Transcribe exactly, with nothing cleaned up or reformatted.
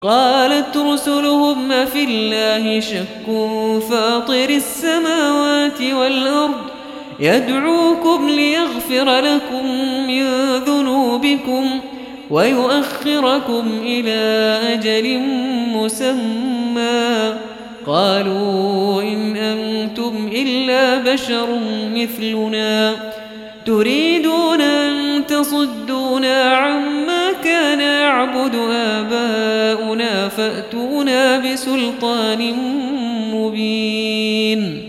قالت رسلهم أفي الله شك فاطر السماوات والأرض يدعوكم ليغفر لكم من ذنوبكم ويؤخركم إلى أجل مسمى قالوا إن أنتم إلا بشر مثلنا تريدون أن تصدونا عما كان يعبد آباؤنا فأتونا بسلطان مبين